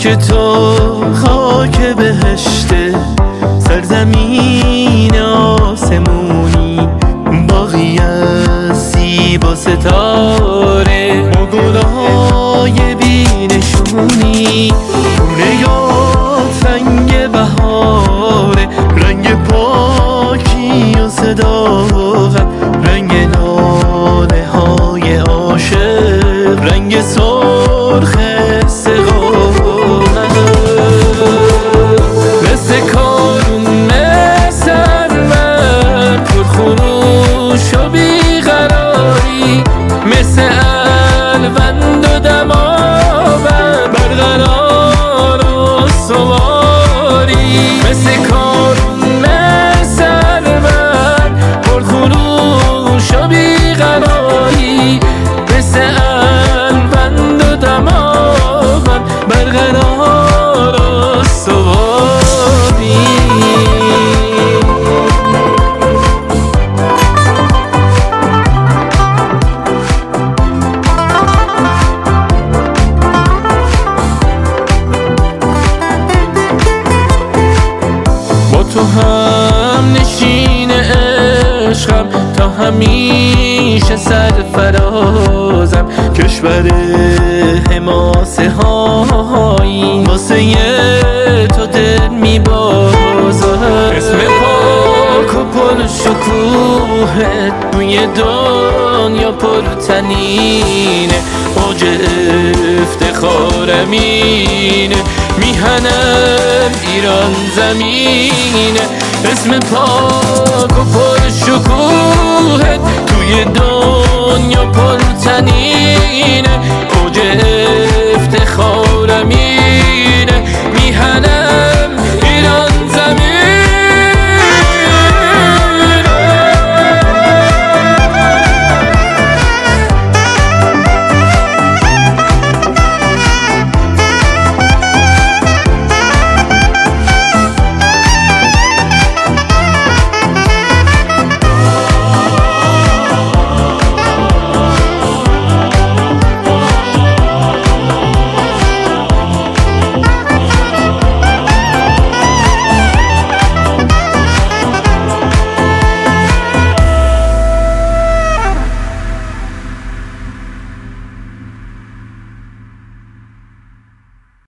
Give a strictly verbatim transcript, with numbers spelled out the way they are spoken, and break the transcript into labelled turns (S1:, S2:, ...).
S1: خاک تو خاک بهشته، سرزمین آسمونی، باغی از سیب و ستاره، مغولای بینشونی. خونه‌یات رنگ بهاره، رنگ پاکی و صداقت، رنگ ناله های عاشق، رنگ سرخ استقامت. مثل کارون سرمن پرخروش و بیقراری، مثل الوند و دماوند برقرار و سواری. مثل کارون سرمن پرخروش و بیقراری، مثل الوند و دماوند برقرار و سواری. با تو هم نشین عشقم، تا همیشه سرفرازم. کشور حماسه هایی واسه تو دل میبازم. اسم پاک و پر شکوهت توی دنیا پرتنینه، اوج افتخارمینه، میهنم ایران زمینه. اسم پاک و پر شکوهت توی دنیا